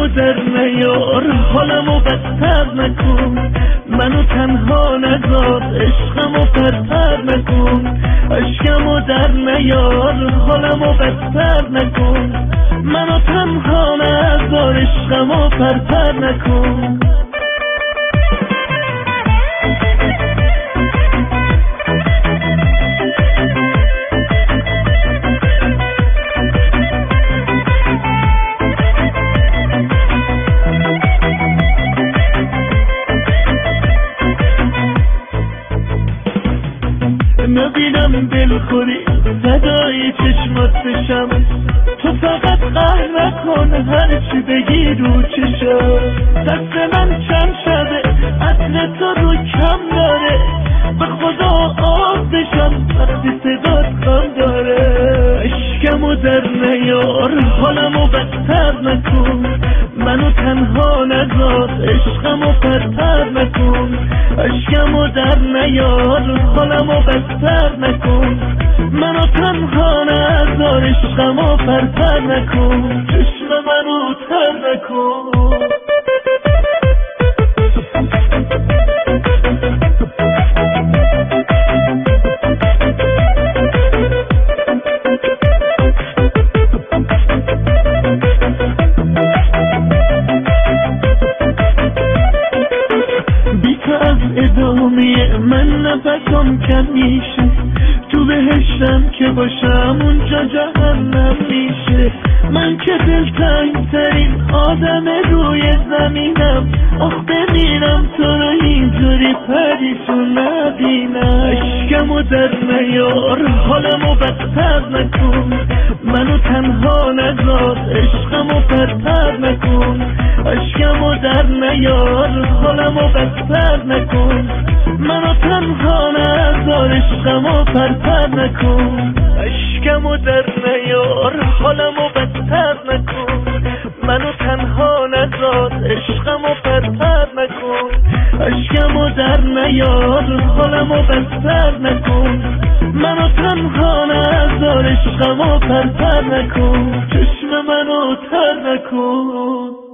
عشقمو در نیار حالمو بدتر نکن، منو تنها نذار عشقمو پرپر نکن. عشقمو در نیار حالمو بدتر نکن، منو تنها نذار عشقمو پرپر نکن. نبینم دلخوری صدای چشمات بشم، تو فقط قهر نکن هرچی بگی رو چشم. دست من چند شبه عطر تو رو کم داره، به خدا آب بشم وقتی صدات کم داره. عشقمو در نیار حالمو بدتر نکن، منو تنها نذار عشقمو پرپر نکن. عشقمو در نیار حالمو بدتر نکن، منو تنها نذار عشقمو پرپر نکن. چشم منو تر نکن. ادامه من نفسم کم میشه، تو بهشتم که باشم اونجا جهنم میشه. من که دلتنگ ترین آدم روی زمینم، آخ بمیرم تو رو اینجوری پریشون نبینم. عشقمو در نیار حالمو بدتر نکن، منو تنها نذار عشقمو پرپر نکن. عشقمو در نیار حالمو بدتر نکن، منو تنها نذار عشقمو پرپر نکن. عشقمو در نیار حالمو بدتر نکن، منو تنها نذار عشقمو پرپر نکن. عشقمو در نیار حالمو بدتر نکن، منو تنها نذار عشقمو پرپر نکن. چشم منو تر نکن.